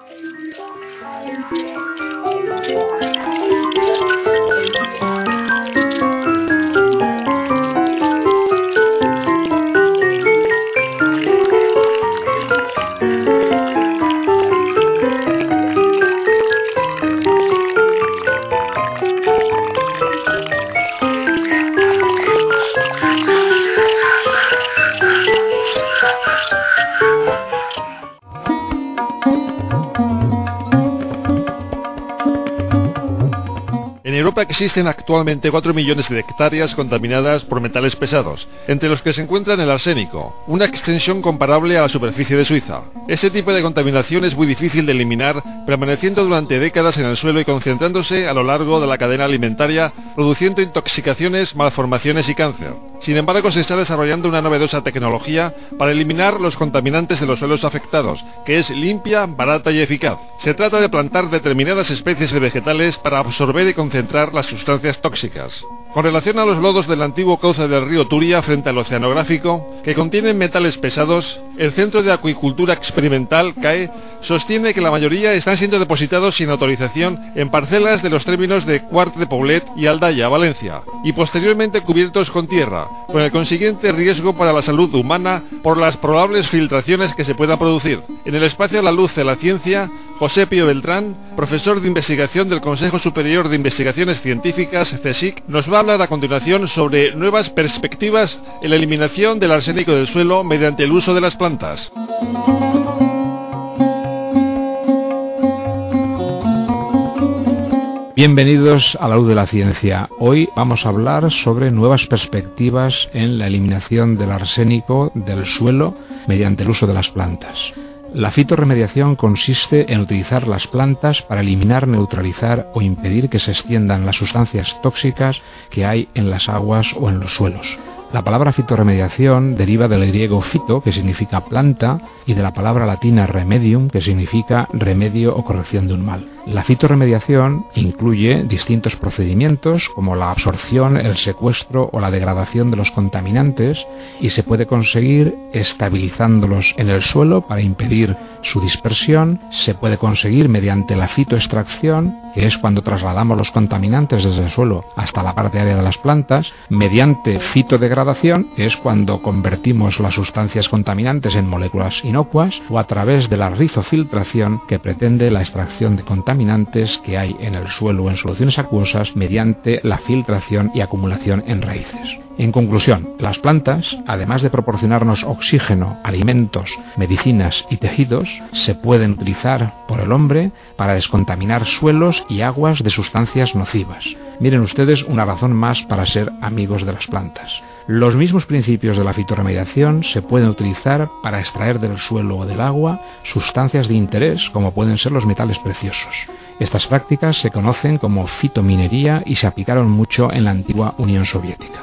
En Europa existen actualmente 4 millones de hectáreas contaminadas por metales pesados, entre los que se encuentran el arsénico, una extensión comparable a la superficie de Suiza. Este tipo de contaminación es muy difícil de eliminar, permaneciendo durante décadas en el suelo y concentrándose a lo largo de la cadena alimentaria, produciendo intoxicaciones, malformaciones y cáncer. Sin embargo, se está desarrollando una novedosa tecnología para eliminar los contaminantes de los suelos afectados, que es limpia, barata y eficaz. Se trata de plantar determinadas especies de vegetales para absorber y concentrar las sustancias tóxicas. Con relación a los lodos del antiguo cauce del río Turia frente al oceanográfico, que contienen metales pesados, el Centro de Acuicultura Experimental, CAE, sostiene que la mayoría están siendo depositados sin autorización en parcelas de los términos de Quart de Poblet y Aldaya, Valencia, y posteriormente cubiertos con tierra, con el consiguiente riesgo para la salud humana por las probables filtraciones que se puedan producir. En el espacio La Luz de la Ciencia, José Pío Beltrán, profesor de investigación del Consejo Superior de Investigaciones Científicas, CSIC, nos va a hablar a continuación sobre nuevas perspectivas en la eliminación del arsénico del suelo mediante el uso de las plantas. Bienvenidos a La Luz de la Ciencia. Hoy vamos a hablar sobre nuevas perspectivas en la eliminación del arsénico del suelo mediante el uso de las plantas. La fitorremediación consiste en utilizar las plantas para eliminar, neutralizar o impedir que se extiendan las sustancias tóxicas que hay en las aguas o en los suelos. La palabra fitorremediación deriva del griego fito, que significa planta, y de la palabra latina remedium, que significa remedio o corrección de un mal. La fitorremediación incluye distintos procedimientos como la absorción, el secuestro o la degradación de los contaminantes, y se puede conseguir estabilizándolos en el suelo para impedir su dispersión. Se puede conseguir mediante la fitoextracción, que es cuando trasladamos los contaminantes desde el suelo hasta la parte aérea de las plantas, mediante fitodegradación, que es cuando convertimos las sustancias contaminantes en moléculas inocuas, o a través de la rizofiltración, que pretende la extracción de contaminantes que hay en el suelo o en soluciones acuosas mediante la filtración y acumulación en raíces. En conclusión, las plantas, además de proporcionarnos oxígeno, alimentos, medicinas y tejidos, se pueden utilizar por el hombre para descontaminar suelos y aguas de sustancias nocivas. Miren ustedes una razón más para ser amigos de las plantas. Los mismos principios de la fitorremediación se pueden utilizar para extraer del suelo o del agua sustancias de interés, como pueden ser los metales preciosos. Estas prácticas se conocen como fitominería y se aplicaron mucho en la antigua Unión Soviética.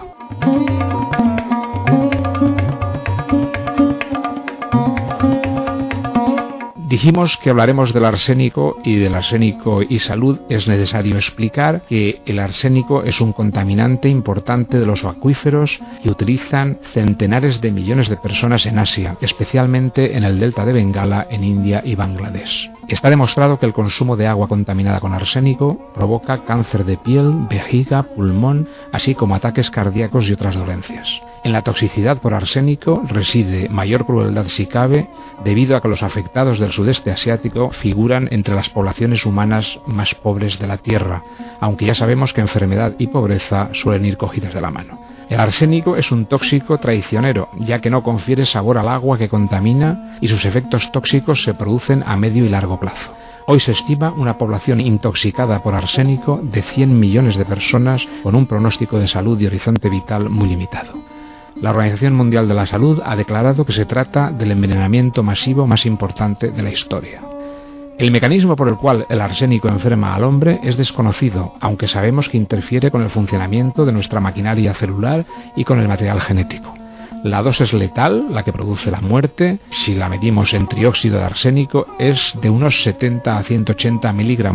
Dijimos que hablaremos del arsénico, y del arsénico y salud es necesario explicar que el arsénico es un contaminante importante de los acuíferos que utilizan centenares de millones de personas en Asia, especialmente en el delta de Bengala, en India y Bangladesh. Está demostrado que el consumo de agua contaminada con arsénico provoca cáncer de piel, vejiga, pulmón, así como ataques cardíacos y otras dolencias. En la toxicidad por arsénico reside mayor crueldad si cabe, debido a que los afectados del sudeste asiático figuran entre las poblaciones humanas más pobres de la Tierra, aunque ya sabemos que enfermedad y pobreza suelen ir cogidas de la mano. El arsénico es un tóxico traicionero, ya que no confiere sabor al agua que contamina y sus efectos tóxicos se producen a medio y largo plazo. Hoy se estima una población intoxicada por arsénico de 100 millones de personas con un pronóstico de salud y horizonte vital muy limitado. La Organización Mundial de la Salud ha declarado que se trata del envenenamiento masivo más importante de la historia. El mecanismo por el cual el arsénico enferma al hombre es desconocido, aunque sabemos que interfiere con el funcionamiento de nuestra maquinaria celular y con el material genético. La dosis letal, la que produce la muerte, si la medimos en trióxido de arsénico, es de unos 70 a 180 miligramos,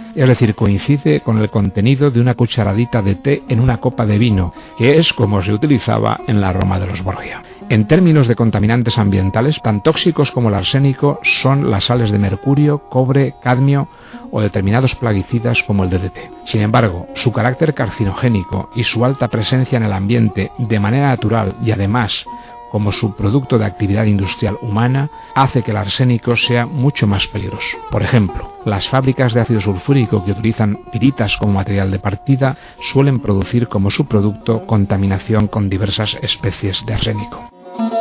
es decir, coincide con el contenido de una cucharadita de té en una copa de vino, que es como se utilizaba en la Roma de los Borgia. En términos de contaminantes ambientales, tan tóxicos como el arsénico son las sales de mercurio, cobre, cadmio o determinados plaguicidas como el DDT. Sin embargo, su carácter carcinogénico y su alta presencia en el ambiente de manera natural y además como subproducto de actividad industrial humana, hace que el arsénico sea mucho más peligroso. Por ejemplo, las fábricas de ácido sulfúrico que utilizan piritas como material de partida suelen producir como subproducto contaminación con diversas especies de arsénico.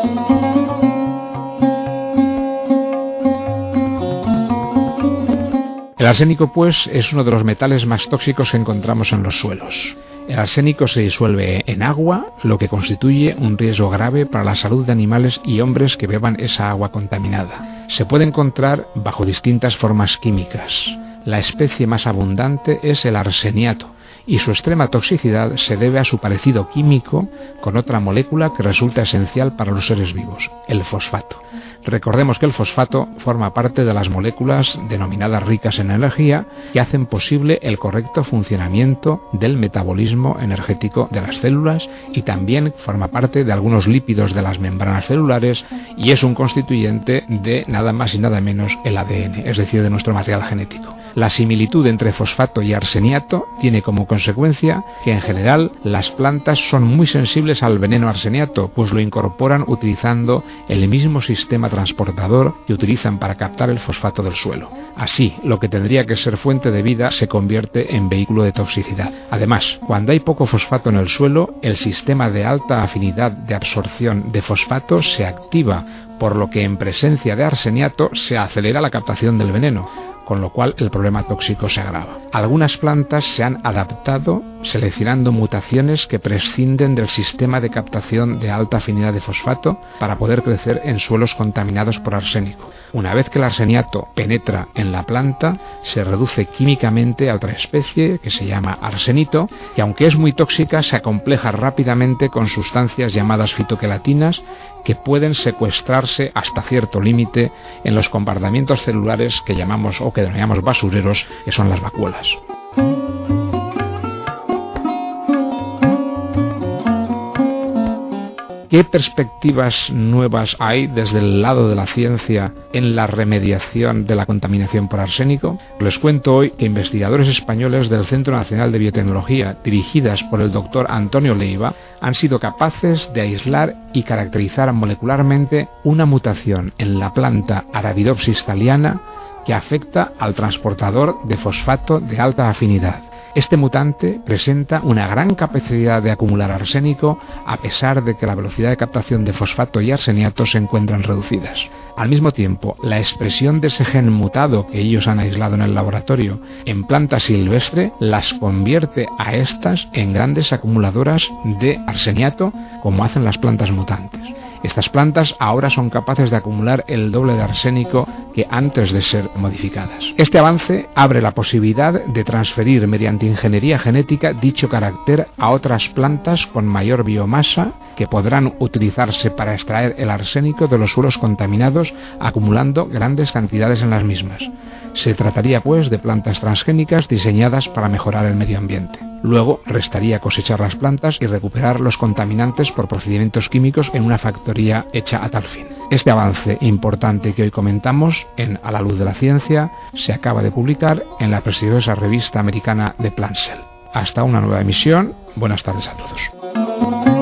El arsénico, pues, es uno de los metales más tóxicos que encontramos en los suelos. El arsénico se disuelve en agua, lo que constituye un riesgo grave para la salud de animales y hombres que beban esa agua contaminada. Se puede encontrar bajo distintas formas químicas. La especie más abundante es el arseniato, y su extrema toxicidad se debe a su parecido químico con otra molécula que resulta esencial para los seres vivos, el fosfato. Recordemos que el fosfato forma parte de las moléculas denominadas ricas en energía que hacen posible el correcto funcionamiento del metabolismo energético de las células y también forma parte de algunos lípidos de las membranas celulares y es un constituyente de nada más y nada menos el ADN, es decir, de nuestro material genético. La similitud entre fosfato y arseniato tiene como consecuencia que en general las plantas son muy sensibles al veneno arseniato, pues lo incorporan utilizando el mismo sistema transportador que utilizan para captar el fosfato del suelo. Así, lo que tendría que ser fuente de vida se convierte en vehículo de toxicidad. Además, cuando hay poco fosfato en el suelo, el sistema de alta afinidad de absorción de fosfato se activa, por lo que en presencia de arseniato se acelera la captación del veneno, con lo cual el problema tóxico se agrava. Algunas plantas se han adaptado seleccionando mutaciones que prescinden del sistema de captación de alta afinidad de fosfato para poder crecer en suelos contaminados por arsénico. Una vez que el arseniato penetra en la planta, se reduce químicamente a otra especie que se llama arsenito, que aunque es muy tóxica, se acompleja rápidamente con sustancias llamadas fitoquelatinas que pueden secuestrarse hasta cierto límite en los compartimientos celulares que llamamos o que denominamos basureros, que son las vacuolas. ¿Qué perspectivas nuevas hay desde el lado de la ciencia en la remediación de la contaminación por arsénico? Les cuento hoy que investigadores españoles del Centro Nacional de Biotecnología, dirigidas por el doctor Antonio Leiva, han sido capaces de aislar y caracterizar molecularmente una mutación en la planta Arabidopsis thaliana que afecta al transportador de fosfato de alta afinidad. Este mutante presenta una gran capacidad de acumular arsénico a pesar de que la velocidad de captación de fosfato y arseniato se encuentran reducidas. Al mismo tiempo, la expresión de ese gen mutado que ellos han aislado en el laboratorio en planta silvestre las convierte a estas en grandes acumuladoras de arseniato, como hacen las plantas mutantes. Estas plantas ahora son capaces de acumular el doble de arsénico que antes de ser modificadas. Este avance abre la posibilidad de transferir mediante ingeniería genética dicho carácter a otras plantas con mayor biomasa que podrán utilizarse para extraer el arsénico de los suelos contaminados, acumulando grandes cantidades en las mismas. Se trataría, pues, de plantas transgénicas diseñadas para mejorar el medio ambiente. Luego restaría cosechar las plantas y recuperar los contaminantes por procedimientos químicos en una factoría hecha a tal fin. Este avance importante que hoy comentamos en A la Luz de la Ciencia se acaba de publicar en la prestigiosa revista americana de Plant Cell. Hasta una nueva emisión. Buenas tardes a todos.